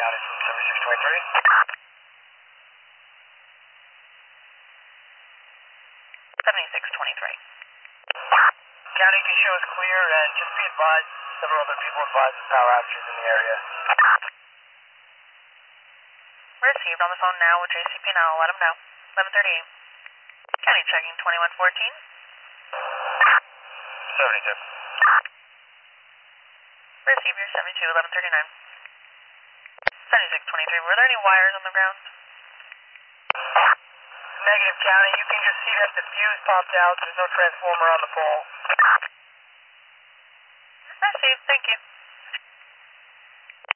County from 7623. County can show us clear, and just be advised, several other people advised of power outages in the area. Received on the phone now with JCP now. Let them know. 11:38. County checking 2114. 72. Receive your 72, 11:39. 7623. Were there any wires on the ground? Negative, County. You can just see that the fuse popped out. There's no transformer on the pole. Received. Thank you.